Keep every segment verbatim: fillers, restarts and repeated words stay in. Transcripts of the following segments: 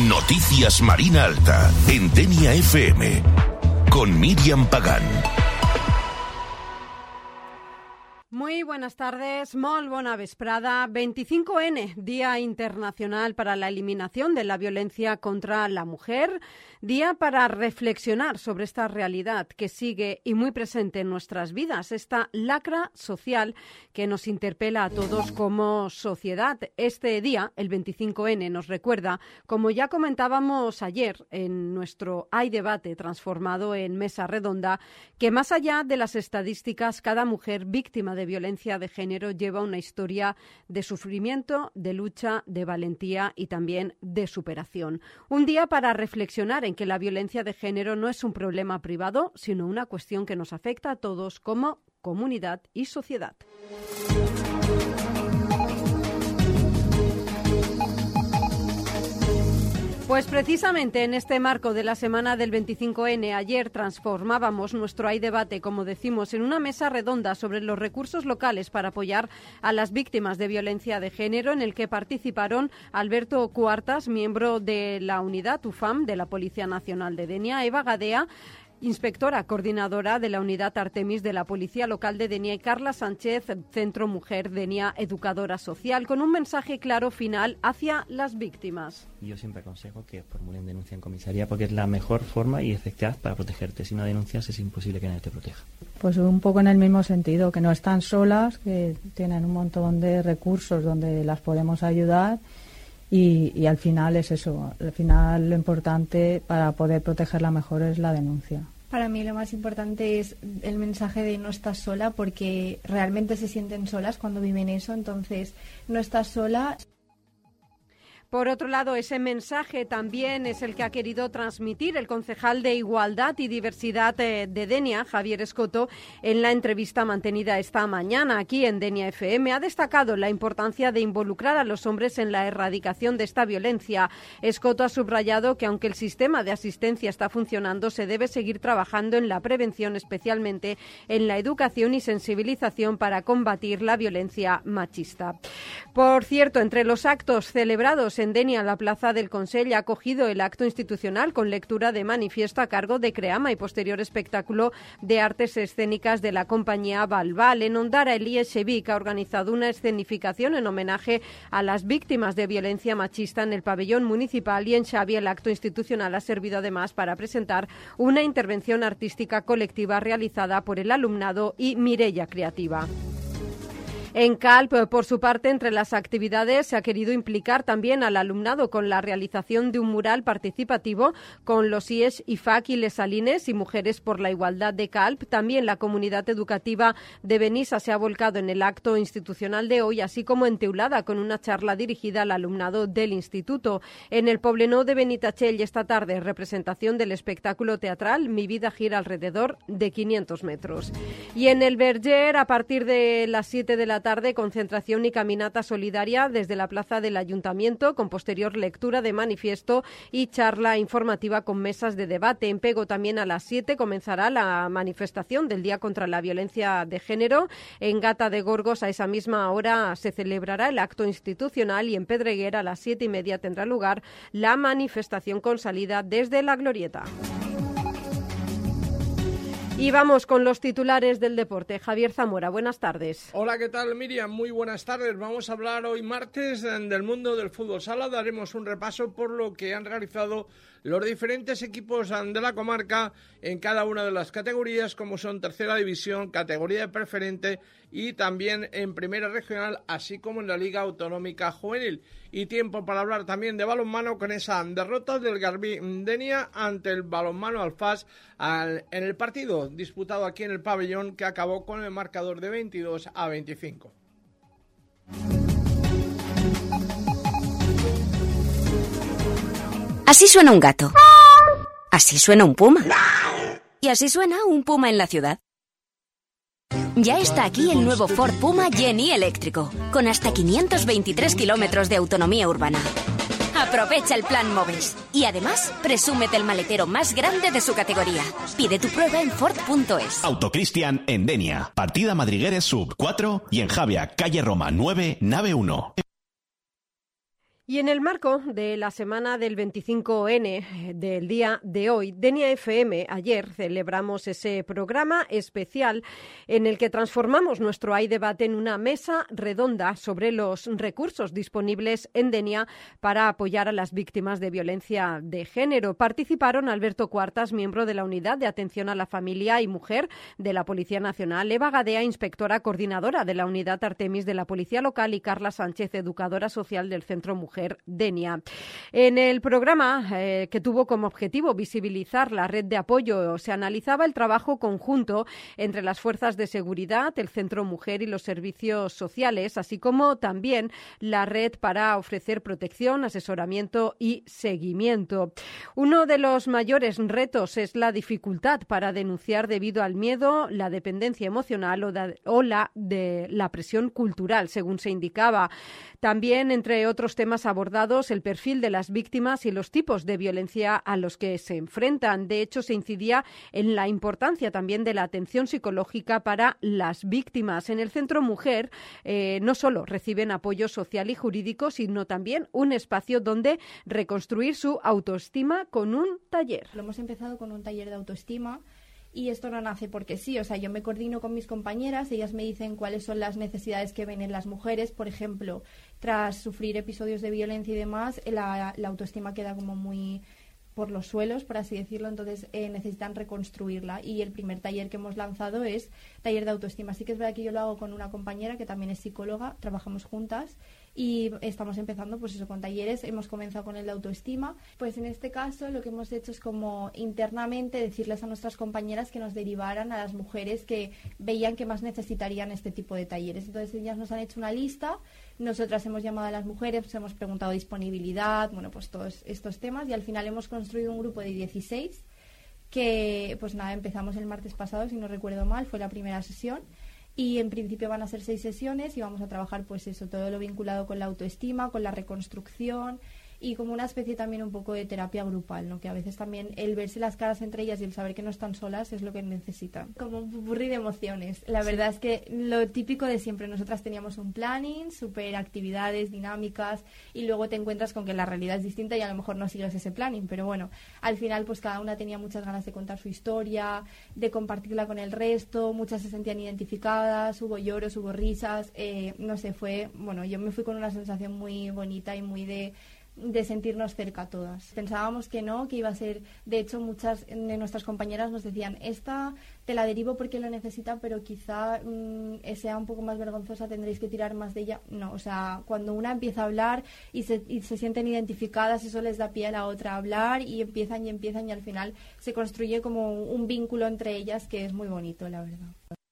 Noticias Marina Alta, en Denia F M, con Miriam Pagán. Muy buenas tardes, molt bona vesprada. veinticinco ene, Día Internacional para la Eliminación de la Violencia contra la Mujer. Día para reflexionar sobre esta realidad que sigue y muy presente en nuestras vidas, esta lacra social que nos interpela a todos como sociedad. Este día, el veinticinco ene, nos recuerda, como ya comentábamos ayer en nuestro Hay Debate transformado en Mesa Redonda, que más allá de las estadísticas, cada mujer víctima de violencia de género lleva una historia de sufrimiento, de lucha, de valentía y también de superación. Un día para reflexionar en que la violencia de género no es un problema privado, sino una cuestión que nos afecta a todos como comunidad y sociedad. Pues precisamente en este marco de la semana del veinticinco ene, ayer transformábamos nuestro Hay Debate, como decimos, en una mesa redonda sobre los recursos locales para apoyar a las víctimas de violencia de género, en el que participaron Alberto Cuartas, miembro de la unidad U F A M de la Policía Nacional de Denia, Eva Gadea, inspectora coordinadora de la unidad Artemis de la Policía Local de Denia, y Carla Sánchez, Centro Mujer Denia, educadora social, con un mensaje claro final hacia las víctimas. Yo siempre aconsejo que formulen denuncia en comisaría porque es la mejor forma y eficaz para protegerte. Si no denuncias es imposible que nadie te proteja. Pues un poco en el mismo sentido, que no están solas, que tienen un montón de recursos donde las podemos ayudar. Y, y al final es eso, al final lo importante para poder protegerla mejor es la denuncia. Para mí lo más importante es el mensaje de no estás sola, porque realmente se sienten solas cuando viven eso, entonces no estás sola. Por otro lado, ese mensaje también es el que ha querido transmitir el concejal de Igualdad y Diversidad de Denia, Javier Escoto, en la entrevista mantenida esta mañana aquí en Denia F M. Ha destacado la importancia de involucrar a los hombres en la erradicación de esta violencia. Escoto ha subrayado que aunque el sistema de asistencia está funcionando, se debe seguir trabajando en la prevención, especialmente en la educación y sensibilización para combatir la violencia machista. Por cierto, entre los actos celebrados en Denia, la Plaza del Consell ha acogido el acto institucional con lectura de manifiesto a cargo de Creama y posterior espectáculo de artes escénicas de la compañía Balbal. En Ondara, Elías Chevic ha organizado una escenificación en homenaje a las víctimas de violencia machista en el pabellón municipal, y en Xavi el acto institucional ha servido además para presentar una intervención artística colectiva realizada por el alumnado y Mireia Creativa. En Calp, por su parte, entre las actividades se ha querido implicar también al alumnado con la realización de un mural participativo con los I E S, I F A C y Les Salines y Mujeres por la Igualdad de Calp. También la comunidad educativa de Benissa se ha volcado en el acto institucional de hoy, así como en Teulada, con una charla dirigida al alumnado del instituto. En el Poblenou de Benitatxell esta tarde, representación del espectáculo teatral Mi vida gira alrededor de quinientos metros. Y en el Verger, a partir de las siete de la tarde, concentración y caminata solidaria desde la plaza del Ayuntamiento, con posterior lectura de manifiesto y charla informativa con mesas de debate. En Pego también a las siete comenzará la manifestación del Día contra la Violencia de Género. En Gata de Gorgos a esa misma hora se celebrará el acto institucional, y en Pedreguer a las siete y media tendrá lugar la manifestación con salida desde la Glorieta. Y vamos con los titulares del deporte. Javier Zamora, buenas tardes. Hola, ¿qué tal, Miriam? Muy buenas tardes. Vamos a hablar hoy martes del mundo del fútbol sala. Daremos un repaso por lo que han realizado los diferentes equipos de la comarca en cada una de las categorías, como son tercera división, categoría de preferente y también en primera regional, así como en la Liga Autonómica Juvenil. Y tiempo para hablar también de balonmano con esa derrota del Garbí Denia ante el balonmano Alfás al, en el partido disputado aquí en el pabellón, que acabó con el marcador de veintidós a veinticinco. Así suena un gato. Así suena un puma. Y así suena un puma en la ciudad. Ya está aquí el nuevo Ford Puma Gen-E eléctrico, con hasta quinientos veintitrés kilómetros de autonomía urbana. Aprovecha el plan Moves y además presúmete el maletero más grande de su categoría. Pide tu prueba en Ford punto es. Autocristian en Denia, partida Madrigueres Sub cuatro y en Javia, calle Roma nueve, nave uno. Y en el marco de la semana del veinticinco ene del día de hoy, Denia F M, ayer celebramos ese programa especial en el que transformamos nuestro Hay Debate en una mesa redonda sobre los recursos disponibles en Denia para apoyar a las víctimas de violencia de género. Participaron Alberto Cuartas, miembro de la Unidad de Atención a la Familia y Mujer de la Policía Nacional, Eva Gadea, inspectora coordinadora de la Unidad Artemis de la Policía Local, y Carla Sánchez, educadora social del Centro Mujer Denia. En el programa, eh, que tuvo como objetivo visibilizar la red de apoyo, se analizaba el trabajo conjunto entre las fuerzas de seguridad, el Centro Mujer y los servicios sociales, así como también la red para ofrecer protección, asesoramiento y seguimiento. Uno de los mayores retos es la dificultad para denunciar debido al miedo, la dependencia emocional o, da, o la de la presión cultural, según se indicaba. También, entre otros temas abordados, el perfil de las víctimas y los tipos de violencia a los que se enfrentan. De hecho, se incidía en la importancia también de la atención psicológica para las víctimas. En el Centro Mujer eh, no solo reciben apoyo social y jurídico, sino también un espacio donde reconstruir su autoestima con un taller. Lo hemos empezado con un taller de autoestima. Y esto no nace porque sí, o sea, yo me coordino con mis compañeras, ellas me dicen cuáles son las necesidades que ven en las mujeres. Por ejemplo, tras sufrir episodios de violencia y demás, la, la autoestima queda como muy por los suelos, por así decirlo, entonces eh, necesitan reconstruirla. Y el primer taller que hemos lanzado es taller de autoestima. Sí que es verdad que yo lo hago con una compañera que también es psicóloga, trabajamos juntas y estamos empezando pues eso con talleres. Hemos comenzado con el de autoestima. Pues en este caso lo que hemos hecho es como internamente decirles a nuestras compañeras que nos derivaran a las mujeres que veían que más necesitarían este tipo de talleres. Entonces ellas nos han hecho una lista, nosotras hemos llamado a las mujeres, hemos preguntado disponibilidad, bueno, pues todos estos temas, y al final hemos construido un grupo de dieciséis que pues nada, empezamos el martes pasado, si no recuerdo mal, fue la primera sesión. Y en principio van a ser seis sesiones y vamos a trabajar pues eso, todo lo vinculado con la autoestima, con la reconstrucción y como una especie también un poco de terapia grupal, ¿no? Que a veces también el verse las caras entre ellas y el saber que no están solas es lo que necesitan. Como un pupurrí de emociones. La sí. verdad es que lo típico de siempre, nosotras teníamos un planning, súper actividades, dinámicas, y luego te encuentras con que la realidad es distinta y a lo mejor no sigues ese planning, pero bueno, al final pues cada una tenía muchas ganas de contar su historia, de compartirla con el resto, muchas se sentían identificadas, hubo lloros, hubo risas, eh, no sé, fue, bueno, yo me fui con una sensación muy bonita y muy de de sentirnos cerca todas. Pensábamos que no, que iba a ser, de hecho muchas de nuestras compañeras nos decían, esta te la derivo porque lo necesita, pero quizá mmm, sea un poco más vergonzosa, tendréis que tirar más de ella. No, o sea, cuando una empieza a hablar y se, y se sienten identificadas, eso les da pie a la otra a hablar y empiezan y empiezan y al final se construye como un vínculo entre ellas que es muy bonito, la verdad.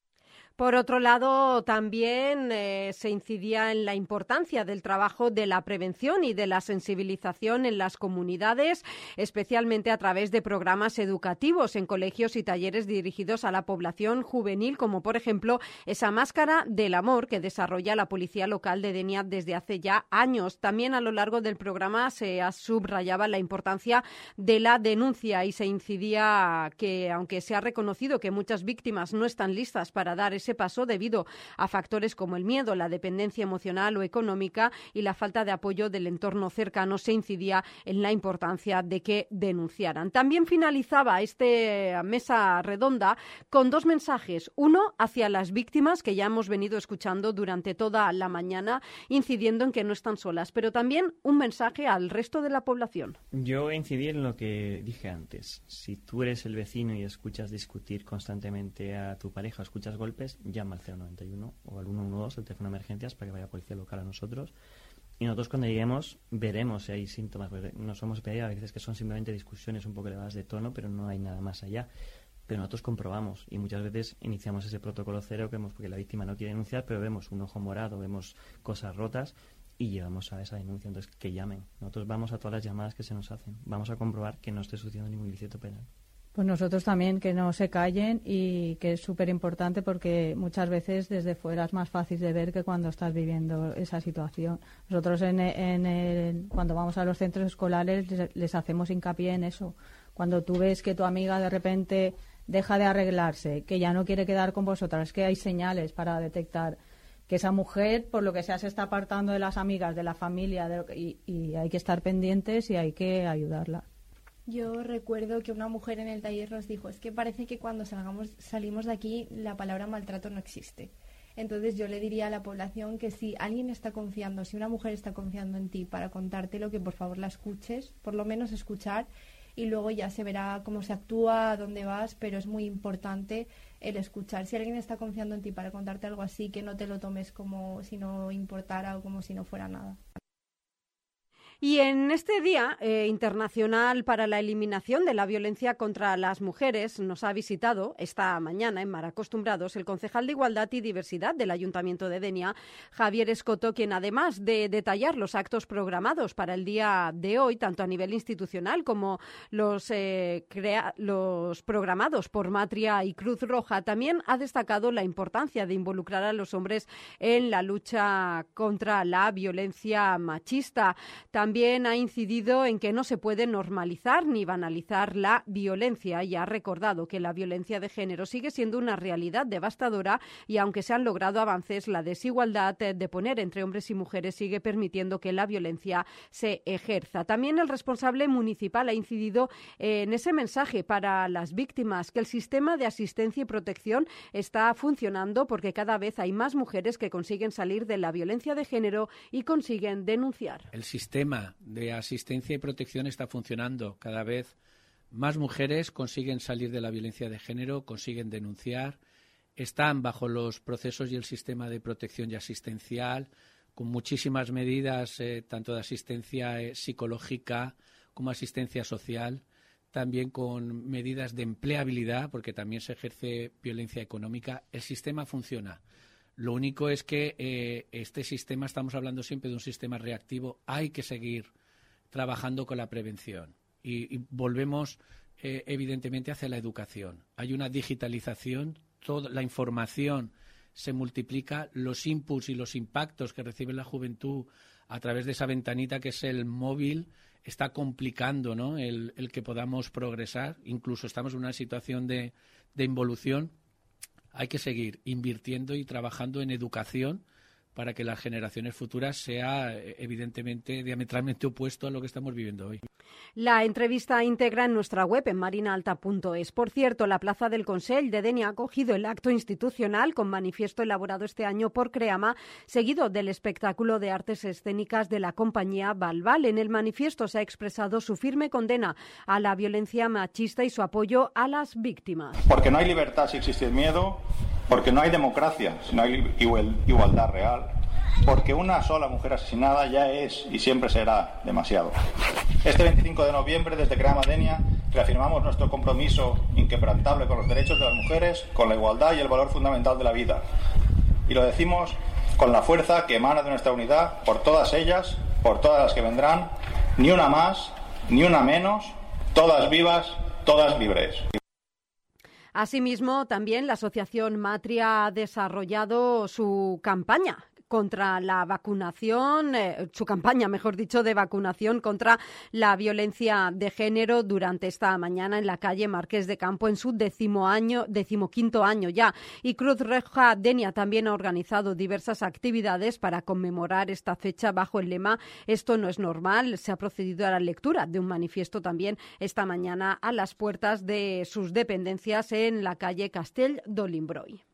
Por otro lado, también eh, se incidía en la importancia del trabajo de la prevención y de la sensibilización en las comunidades, especialmente a través de programas educativos en colegios y talleres dirigidos a la población juvenil, como por ejemplo esa máscara del amor que desarrolla la Policía Local de Denia desde hace ya años. También a lo largo del programa se subrayaba la importancia de la denuncia y se incidía que, aunque se ha reconocido que muchas víctimas no están listas para dar ese paso debido a factores como el miedo, la dependencia emocional o económica y la falta de apoyo del entorno cercano, se incidía en la importancia de que denunciaran. También finalizaba esta mesa redonda con dos mensajes. Uno hacia las víctimas, que ya hemos venido escuchando durante toda la mañana, incidiendo en que no están solas, pero también un mensaje al resto de la población. Yo incidí en lo que dije antes. Si tú eres el vecino y escuchas discutir constantemente a tu pareja, escuchas golpes, llama al cero noventa y uno o al uno uno dos, el teléfono de emergencias, para que vaya policía local a nosotros. Y nosotros cuando lleguemos veremos si hay síntomas, porque no somos P D I, a veces que son simplemente discusiones un poco elevadas de tono, pero no hay nada más allá. Pero nosotros comprobamos y muchas veces iniciamos ese protocolo cero que vemos porque la víctima no quiere denunciar, pero vemos un ojo morado, vemos cosas rotas y llevamos a esa denuncia. Entonces, que llamen. Nosotros vamos a todas las llamadas que se nos hacen. Vamos a comprobar que no esté sucediendo ningún ilícito penal. Pues nosotros también, que no se callen, y que es súper importante porque muchas veces desde fuera es más fácil de ver que cuando estás viviendo esa situación. Nosotros en, en el, cuando vamos a los centros escolares les, les hacemos hincapié en eso. Cuando tú ves que tu amiga de repente deja de arreglarse, que ya no quiere quedar con vosotras, es que hay señales para detectar que esa mujer, por lo que sea, se está apartando de las amigas, de la familia, de lo que, y, y hay que estar pendientes y hay que ayudarla. Yo recuerdo que una mujer en el taller nos dijo, es que parece que cuando salgamos, salimos de aquí la palabra maltrato no existe. Entonces yo le diría a la población que si alguien está confiando, si una mujer está confiando en ti para contártelo, que por favor la escuches, por lo menos escuchar, y luego ya se verá cómo se actúa, a dónde vas, pero es muy importante el escuchar. Si alguien está confiando en ti para contarte algo así, que no te lo tomes como si no importara o como si no fuera nada. Y en este Día eh, Internacional para la Eliminación de la Violencia contra las Mujeres nos ha visitado esta mañana en Mar Acostumbrados el concejal de Igualdad y Diversidad del Ayuntamiento de Denia, Javier Escoto, quien además de detallar los actos programados para el día de hoy, tanto a nivel institucional como los, eh, crea- los programados por Matria y Cruz Roja, también ha destacado la importancia de involucrar a los hombres en la lucha contra la violencia machista. También También ha incidido en que no se puede normalizar ni banalizar la violencia y ha recordado que la violencia de género sigue siendo una realidad devastadora y aunque se han logrado avances, la desigualdad de poner entre hombres y mujeres sigue permitiendo que la violencia se ejerza. También el responsable municipal ha incidido en ese mensaje para las víctimas, que el sistema de asistencia y protección está funcionando porque cada vez hay más mujeres que consiguen salir de la violencia de género y consiguen denunciar. El sistema de asistencia y protección está funcionando. Cada vez más mujeres consiguen salir de la violencia de género, consiguen denunciar, están bajo los procesos y el sistema de protección y asistencial, con muchísimas medidas, eh, tanto de asistencia eh, psicológica como asistencia social, también con medidas de empleabilidad, porque también se ejerce violencia económica. El sistema funciona. Lo único es que eh, este sistema, estamos hablando siempre de un sistema reactivo, hay que seguir trabajando con la prevención. Y, y volvemos, eh, evidentemente, hacia la educación. Hay una digitalización, toda la información se multiplica, los inputs y los impactos que recibe la juventud a través de esa ventanita que es el móvil, está complicando, ¿no?, el, el que podamos progresar. Incluso estamos en una situación de, de involución. Hay que seguir invirtiendo y trabajando en educación para que las generaciones futuras sea, evidentemente, diametralmente opuesto a lo que estamos viviendo hoy. La entrevista íntegra en nuestra web en marinaalta punto es. Por cierto, la Plaza del Consell de Denia ha acogido el acto institucional con manifiesto elaborado este año por CREAMA, seguido del espectáculo de artes escénicas de la compañía Balbal. En el manifiesto se ha expresado su firme condena a la violencia machista y su apoyo a las víctimas. Porque no hay libertad si existe el miedo, porque no hay democracia si no hay igualdad real, porque una sola mujer asesinada ya es y siempre será demasiado. Este veinticinco de noviembre, desde CREAMA Denia, reafirmamos nuestro compromiso inquebrantable con los derechos de las mujeres, con la igualdad y el valor fundamental de la vida. Y lo decimos con la fuerza que emana de nuestra unidad, por todas ellas, por todas las que vendrán, ni una más, ni una menos, todas vivas, todas libres. Asimismo, también la Asociación Matria ha desarrollado su campaña contra la vacunación, eh, su campaña, mejor dicho, de vacunación contra la violencia de género durante esta mañana en la calle Marqués de Campo, en su décimo año, decimoquinto año ya. Y Cruz Roja Denia también ha organizado diversas actividades para conmemorar esta fecha bajo el lema "Esto no es normal". Se ha procedido a la lectura de un manifiesto también esta mañana a las puertas de sus dependencias en la calle Castell d'Olimbroi.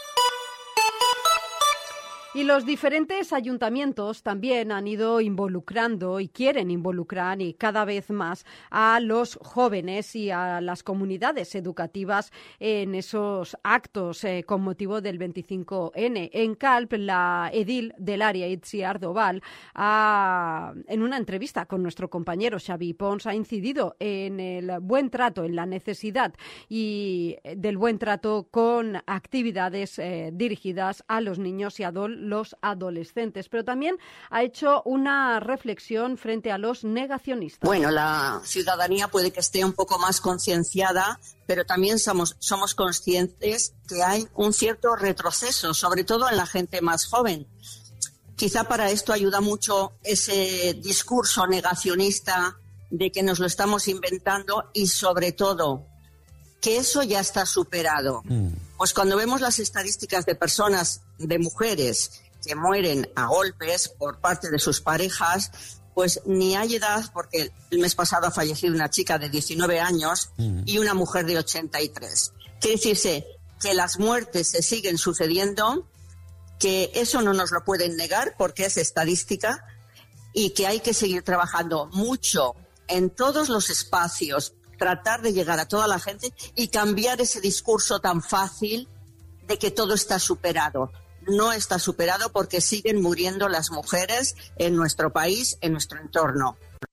Y los diferentes ayuntamientos también han ido involucrando y quieren involucrar y cada vez más a los jóvenes y a las comunidades educativas en esos actos eh, con motivo del veinticinco ene. En Calp, la edil del área, Itziar Doval, ha, en una entrevista con nuestro compañero Xavi Pons, ha incidido en el buen trato, en la necesidad y del buen trato con actividades eh, dirigidas a los niños y adolescentes los adolescentes, pero también ha hecho una reflexión frente a los negacionistas. Bueno, la ciudadanía puede que esté un poco más concienciada, pero también somos, somos conscientes que hay un cierto retroceso, sobre todo en la gente más joven. Quizá para esto ayuda mucho ese discurso negacionista de que nos lo estamos inventando y, sobre todo, que eso ya está superado. Mm. Pues cuando vemos las estadísticas de personas de mujeres que mueren a golpes por parte de sus parejas, pues ni hay edad, porque el mes pasado ha fallecido una chica de diecinueve años mm. y una mujer de ochenta y tres. Quiere decirse que las muertes se siguen sucediendo, que eso no nos lo pueden negar porque es estadística, y que hay que seguir trabajando mucho en todos los espacios, tratar de llegar a toda la gente y cambiar ese discurso tan fácil de que todo está superado. No está superado porque siguen muriendo las mujeres en nuestro país, en nuestro entorno.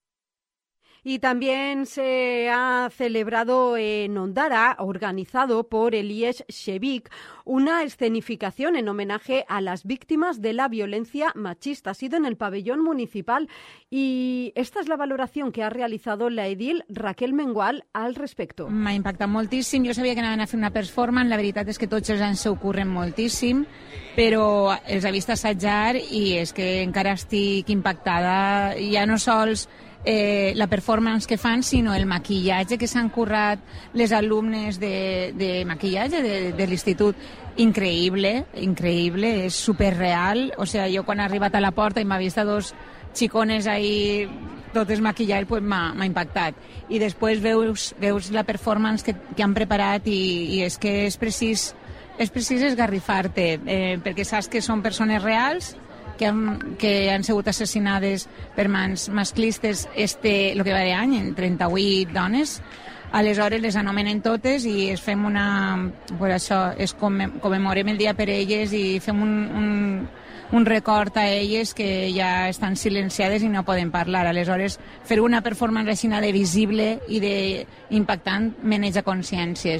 Y también se ha celebrado en Ondara, organizado por Elies Shevik, una escenificación en homenaje a las víctimas de la violencia machista. Ha sido en el pabellón municipal y esta es la valoración que ha realizado la edil Raquel Mengual al respecto. M'ha impactat moltíssim. Jo sabia que anaven a fer una performance. La veritat és que tots els anys s'ho curren moltíssim, però els he vist assajar i és que encara estic impactada. Ja no sols Eh, la performance que fan, sinó el maquillatge que s'han currat les alumnes de, de maquillatge de, de l'institut. Increïble, increïble, és superreal. O sea, jo quan he arribat a la porta i m'ha vist a dos xicones ahí totes maquillades, pues m'ha impactat. I després veus, veus la performance que, que han preparat i, i és que és precís, és precís esgarrifar-te, eh, perquè saps que són persones reals, que han, que han sigut assassinades per mans masclistes este, el que va d'any, en trenta-vuit dones. Aleshores les anomenen totes i es fem una... Pues això, es commemorem el dia per elles i fem un, un, un record a elles que ja estan silenciades i no poden parlar. Aleshores, fer una performance així de visible i d'impactant maneja consciències.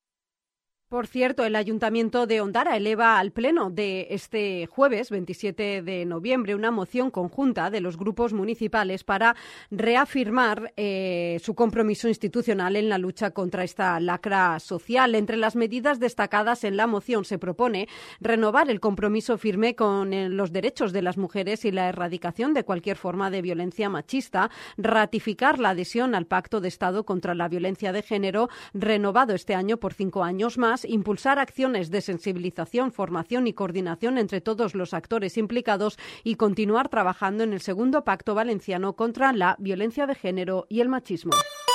Por cierto, el Ayuntamiento de Ondara eleva al Pleno de este jueves, veintisiete de noviembre, una moción conjunta de los grupos municipales para reafirmar eh, su compromiso institucional en la lucha contra esta lacra social. Entre las medidas destacadas en la moción se propone renovar el compromiso firme con eh, los derechos de las mujeres y la erradicación de cualquier forma de violencia machista, ratificar la adhesión al Pacto de Estado contra la Violencia de Género, renovado este año por cinco años más, impulsar acciones de sensibilización, formación y coordinación entre todos los actores implicados y continuar trabajando en el segundo Pacto Valenciano contra la violencia de género y el machismo.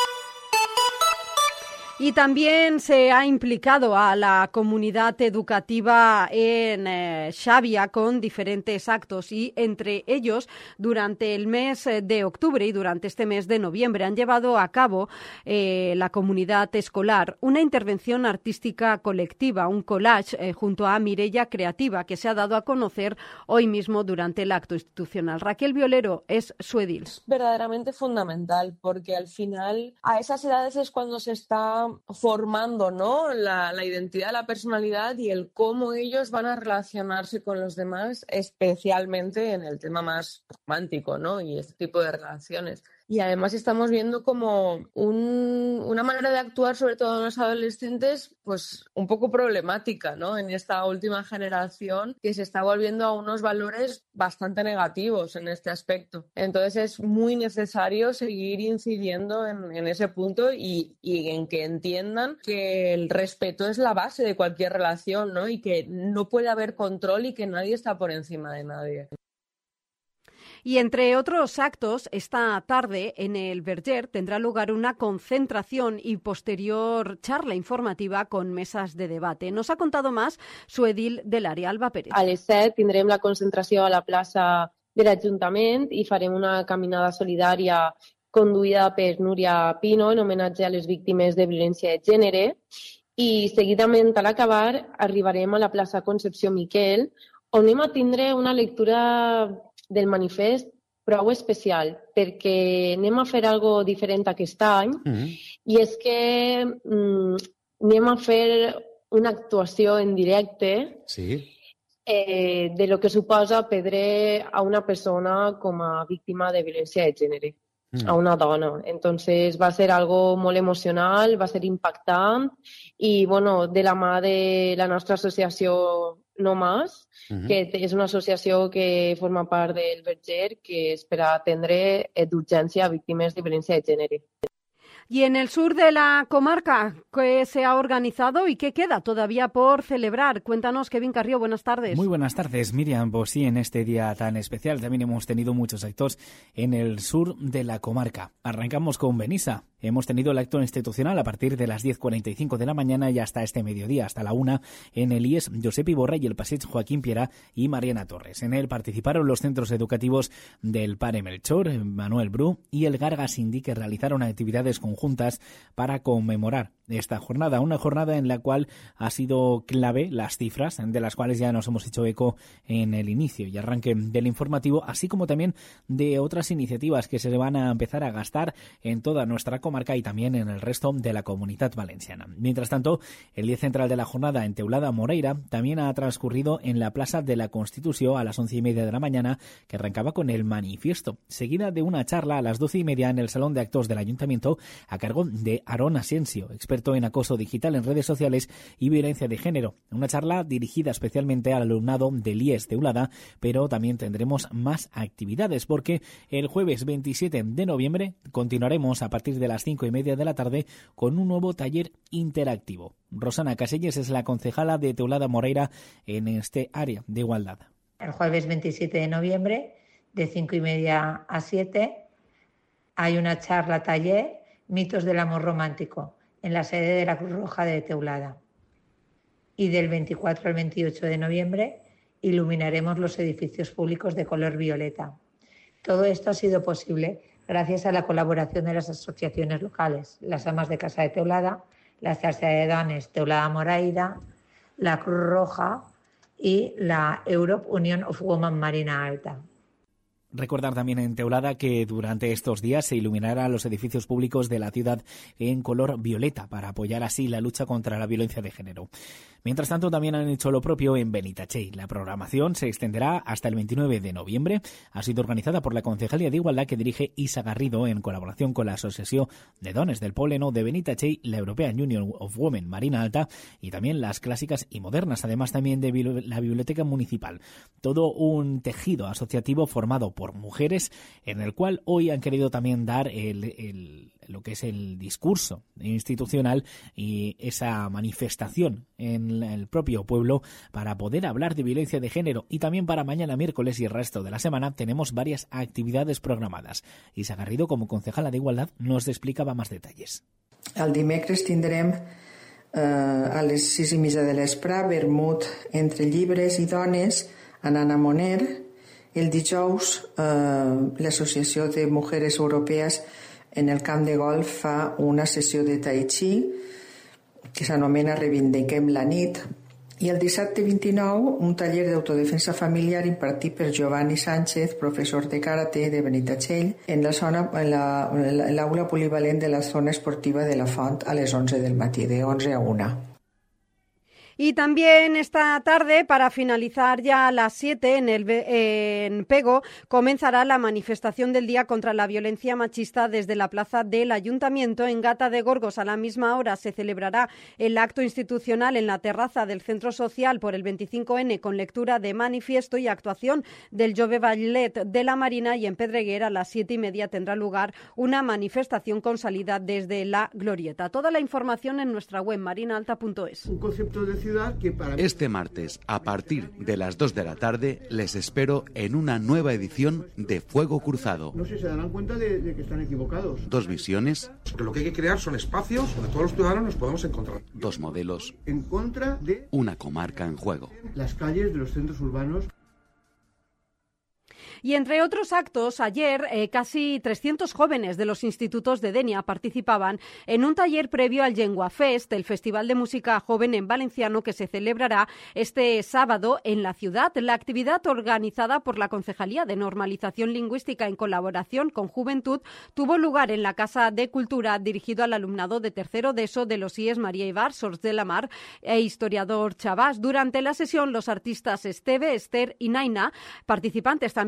Y también se ha implicado a la comunidad educativa en eh, Xàbia con diferentes actos y entre ellos durante el mes de octubre y durante este mes de noviembre han llevado a cabo eh, la comunidad escolar una intervención artística colectiva, un collage eh, junto a Mireia Creativa que se ha dado a conocer hoy mismo durante el acto institucional. Raquel Violero es su edil. Es verdaderamente fundamental porque al final a esas edades es cuando se está formando, ¿no? la, la identidad, la personalidad y el cómo ellos van a relacionarse con los demás, especialmente en el tema más romántico, ¿no? Y este tipo de relaciones. Y además estamos viendo como un, una manera de actuar, sobre todo en los adolescentes, pues un poco problemática, ¿no? En esta última generación que se está volviendo a unos valores bastante negativos en este aspecto. Entonces es muy necesario seguir incidiendo en, en ese punto y, y en que entiendan que el respeto es la base de cualquier relación, ¿no? Y que no puede haber control y que nadie está por encima de nadie. Y entre otros actos, esta tarde en el Verger tendrá lugar una concentración y posterior charla informativa con mesas de debate. Nos ha contado más su edil del área, Alba Pérez. A les set tindrem la concentració a la plaça de l'Ajuntament i farem una caminada solidària conduïda per Núria Pino en homenatge a les víctimes de violència de gènere i seguidament a l'acabar arribarem a la plaça Concepció Miquel on anem a tindre una lectura del manifest prou especial perquè anem a fer algo diferent aquest any mm-hmm. i és que mm, anem a fer una actuació en directe sí. eh, de lo que suposa perdre a una persona com a víctima de violència de gènere, mm. a una dona. Entonces va ser algo molt emocional, va ser impactant i bueno, de la mà de la nostra associació No Más, uh-huh. que és una associació que forma part del Verger, que és per atendre d'urgència a víctimes de violència de gènere. Y en el sur de la comarca, ¿qué se ha organizado y qué queda todavía por celebrar? Cuéntanos, Kevin Carrió, buenas tardes. Muy buenas tardes, Miriam. Pues sí, en este día tan especial también hemos tenido muchos actos en el sur de la comarca. Arrancamos con Benissa. Hemos tenido el acto institucional a partir de las diez cuarenta y cinco de la mañana y hasta este mediodía, hasta la una, en el I E S Josep Iborra y el Passeig Joaquín Piera y Mariana Torres. En él participaron los centros educativos del Pare Melchor, Manuel Bru y el Gargas Indi, que realizaron actividades conjuntas para conmemorar esta jornada. Una jornada en la cual ha sido clave las cifras, de las cuales ya nos hemos hecho eco en el inicio y arranque del informativo, así como también de otras iniciativas que se van a empezar a gastar en toda nuestra comarca y también en el resto de la Comunitat Valenciana. Mientras tanto, el día central de la jornada en Teulada Moreira también ha transcurrido en la Plaza de la Constitución a las once y media de la mañana, que arrancaba con el manifiesto, seguida de una charla a las doce y media en el Salón de Actos del Ayuntamiento a cargo de Aarón Asensio, experto en acoso digital en redes sociales y violencia de género. Una charla dirigida especialmente al alumnado del I E S Teulada, pero también tendremos más actividades porque el jueves veintisiete de noviembre continuaremos a partir de las cinco y media de la tarde con un nuevo taller interactivo. Rosana Caselles es la concejala de Teulada Moreira en este área de igualdad. El jueves veintisiete de noviembre, de cinco y media a siete, hay una charla taller Mitos del amor romántico en la sede de la Cruz Roja de Teulada. Y del veinticuatro al veintiocho de noviembre iluminaremos los edificios públicos de color violeta. Todo esto ha sido posible gracias a la colaboración de las asociaciones locales, las Amas de Casa de Teulada, la Xarxa de Dones Teulada Moreira, la Cruz Roja y la Europe Union of Women Marina Alta. Recordar también en Teulada que durante estos días se iluminarán los edificios públicos de la ciudad en color violeta para apoyar así la lucha contra la violencia de género. Mientras tanto, también han hecho lo propio en Benitachell. La programación se extenderá hasta el veintinueve de noviembre. Ha sido organizada por la Concejalía de Igualdad que dirige Isa Garrido en colaboración con la Asociación de Dones del Pobleno de Benitachell, la European Union of Women Marina Alta y también las clásicas y modernas, además también de la Biblioteca Municipal. Todo un tejido asociativo formado por mujeres, en el cual hoy han querido también dar el, el, lo que es el discurso institucional y esa manifestación en el propio pueblo para poder hablar de violencia de género. Y también para mañana miércoles y el resto de la semana tenemos varias actividades programadas. Isa Garrido, como concejala de Igualdad, nos explicaba más detalles. El dimecres tindrem eh, a les sis i mitja de l'espre vermut entre llibres i dones anant a Moner. El dijous, eh, l'Associació de Mujeres Europees en el camp de golf fa una sessió de tai chi que s'anomena Reivindiquem la nit. I el dissabte vint-i-nou, un taller d'autodefensa familiar impartit per Giovanni Sánchez, professor de karate de Benitachell, en la zona, en la, en l'aula polivalent de la zona esportiva de la Font a les onze del matí, de onze a una. Y también esta tarde, para finalizar ya a las siete, en, el, en Pego, comenzará la manifestación del Día contra la Violencia Machista desde la plaza del Ayuntamiento. En Gata de Gorgos, a la misma hora, se celebrará el acto institucional en la terraza del Centro Social por el veinticinco ene con lectura de manifiesto y actuación del Jove Ballet de la Marina. Y en Pedreguer, a las siete y media, tendrá lugar una manifestación con salida desde la Glorieta. Toda la información en nuestra web marinaalta punto es. Un concepto de que para... Este martes, a partir de las dos de la tarde, les espero en una nueva edición de Fuego Cruzado. No sé, se darán cuenta de, de que están equivocados. Dos visiones. Porque lo que hay que crear son espacios donde todos los ciudadanos nos podamos encontrar. Dos modelos. En contra de... Una comarca en juego. Las calles de los centros urbanos. Y entre otros actos, ayer eh, casi trescientos jóvenes de los institutos de Denia participaban en un taller previo al Llengua Fest, el Festival de Música Joven en Valenciano, que se celebrará este sábado en la ciudad. La actividad, organizada por la Concejalía de Normalización Lingüística en colaboración con Juventud, tuvo lugar en la Casa de Cultura, dirigido al alumnado de tercero de ESO de los I E S María Ibar, Sors de la Mar e historiador Chavás. Durante la sesión, los artistas Esteve, Esther y Naina, participantes también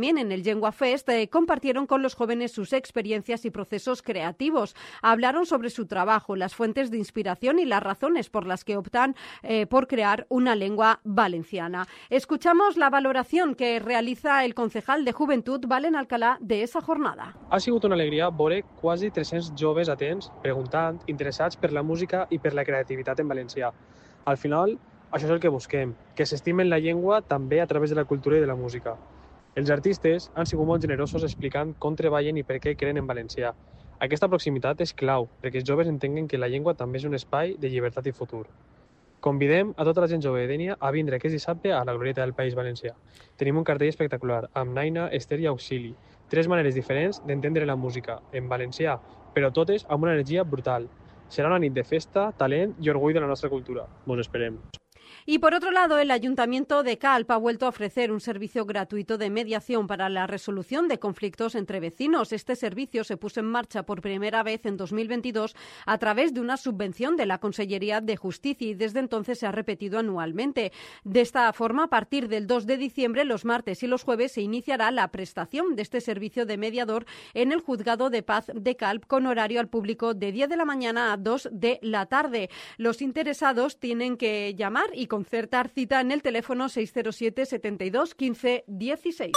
también en el Llengua Fest, eh, compartieron con los jóvenes sus experiencias y procesos creativos. Hablaron sobre su trabajo, las fuentes de inspiración y las razones por las que optan eh, por crear una lengua valenciana. Escuchamos la valoración que realiza el concejal de Juventud, Valen Alcalá, de esa jornada. Ha sigut una alegria veure quasi tres-cents joves atents, preguntant, interessats per la música i per la creativitat en valencià. Al final, això és el que busquem, que s'estimen la llengua també a través de la cultura i de la música. Els artistes han sigut molt generosos explicant com treballen i per què creen en valencià. Aquesta proximitat és clau perquè els joves entenguen que la llengua també és un espai de llibertat i futur. Convidem a tota la gent jove de Dénia a vindre aquest dissabte a la Glorieta del País Valencià. Tenim un cartell espectacular amb Naina, Esther i Auxili. Tres maneres diferents d'entendre la música, en valencià, però totes amb una energia brutal. Serà una nit de festa, talent i orgull de la nostra cultura. Vos esperem. Y por otro lado, el Ayuntamiento de Calp ha vuelto a ofrecer un servicio gratuito de mediación para la resolución de conflictos entre vecinos. Este servicio se puso en marcha por primera vez en dos mil veintidós a través de una subvención de la Consellería de Justicia y desde entonces se ha repetido anualmente. De esta forma, a partir del dos de diciembre, los martes y los jueves, se iniciará la prestación de este servicio de mediador en el Juzgado de Paz de Calp con horario al público de diez de la mañana a dos de la tarde. Los interesados tienen que llamar y concertar cita en el teléfono seis cero siete, setenta y dos, quince, dieciséis.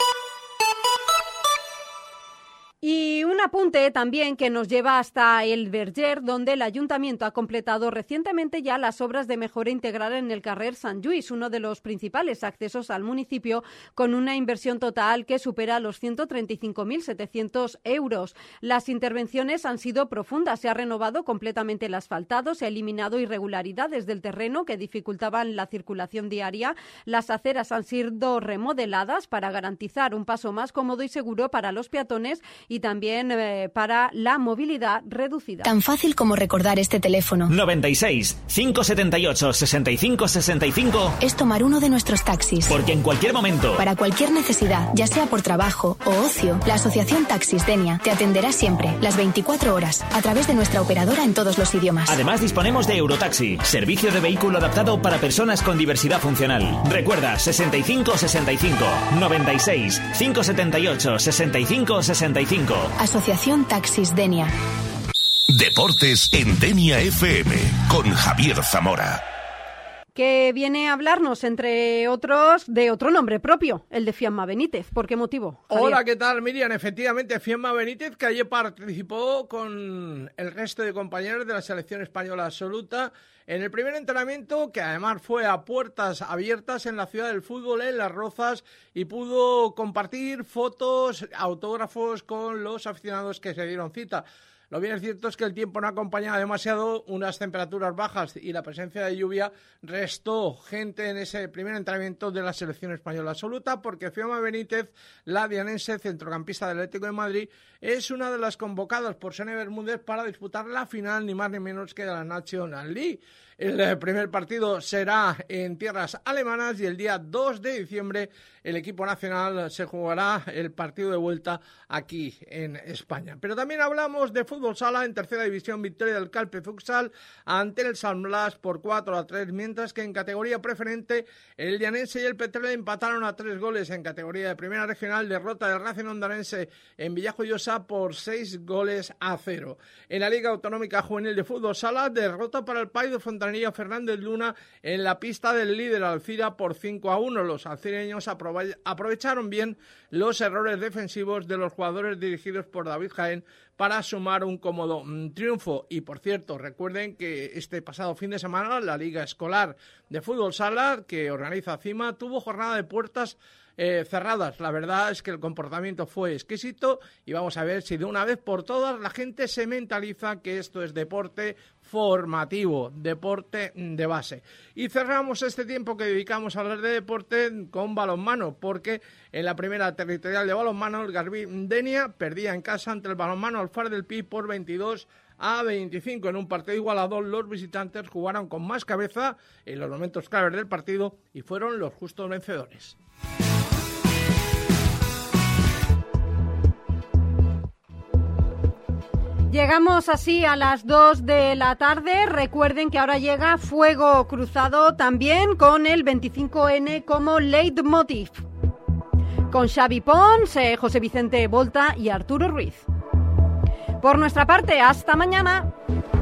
Y un apunte también que nos lleva hasta el Verger, donde el Ayuntamiento ha completado recientemente ya las obras de mejora integral en el carrer Sant Lluís, uno de los principales accesos al municipio, con una inversión total que supera los ciento treinta y cinco mil setecientos euros. Las intervenciones han sido profundas, se ha renovado completamente el asfaltado, se ha eliminado irregularidades del terreno que dificultaban la circulación diaria, las aceras han sido remodeladas para garantizar un paso más cómodo y seguro para los peatones y también eh, para la movilidad reducida. Tan fácil como recordar este teléfono. noventa y seis, cinco setenta y ocho, sesenta y cinco sesenta y cinco. Es tomar uno de nuestros taxis. Porque en cualquier momento, para cualquier necesidad, ya sea por trabajo o ocio, la Asociación Taxis Denia te atenderá siempre, las veinticuatro horas, a través de nuestra operadora en todos los idiomas. Además, disponemos de Eurotaxi, servicio de vehículo adaptado para personas con diversidad funcional. Recuerda, sesenta y cinco sesenta y cinco, noventa y seis, cinco setenta y ocho, sesenta y cinco sesenta y cinco. Asociación Taxis Denia. Deportes en Denia F M con Javier Zamora. Que viene a hablarnos, entre otros, de otro nombre propio, el de Fiamma Benítez. ¿Por qué motivo, Javier? Hola, ¿qué tal, Miriam? Efectivamente, Fiamma Benítez, que ayer participó con el resto de compañeros de la selección española absoluta en el primer entrenamiento, que además fue a puertas abiertas en la ciudad del fútbol, en Las Rozas, y pudo compartir fotos, autógrafos con los aficionados que se dieron cita. Lo bien es cierto es que el tiempo no acompañaba demasiado, unas temperaturas bajas y la presencia de lluvia restó gente en ese primer entrenamiento de la selección española absoluta, porque Fiamma Benítez, la dianense, centrocampista del Atlético de Madrid, es una de las convocadas por Sene Bermúdez para disputar la final, ni más ni menos que de la National League. El primer partido será en tierras alemanas y el día dos de diciembre el equipo nacional se jugará el partido de vuelta aquí en España. Pero también hablamos de fútbol sala en tercera división, victoria del Calpe Futsal ante el San Blas por cuatro a tres, mientras que en categoría preferente el Llanense y el Petrel empataron a tres goles. En categoría de primera regional, derrota del Racing Ondarense en Villajoyosa por seis goles a cero. En la Liga Autonómica Juvenil de Fútbol Sala, derrota para el País de Fontanilla Fernández Luna en la pista del líder Alcira por cinco a uno. Los alcireños aprovecharon bien los errores defensivos de los jugadores dirigidos por David Jaén para sumar un cómodo mm, triunfo. Y por cierto, recuerden que este pasado fin de semana la Liga Escolar de Fútbol Sala, que organiza CIMA, tuvo jornada de puertas Eh, cerradas. La verdad es que el comportamiento fue exquisito y vamos a ver si de una vez por todas la gente se mentaliza que esto es deporte formativo, deporte de base. Y cerramos este tiempo que dedicamos a hablar de deporte con balonmano, porque en la primera territorial de balonmano el Garbí Denia perdía en casa ante el balonmano Alfar del Pi por veintidós a veinticinco. En un partido igualado, los visitantes jugaron con más cabeza en los momentos claves del partido y fueron los justos vencedores. Llegamos así a las dos de la tarde. Recuerden que ahora llega Fuego Cruzado también con el veinticinco ene como leitmotiv. con Xavi Pons, eh, José Vicente Volta y Arturo Ruiz. Por nuestra parte, hasta mañana.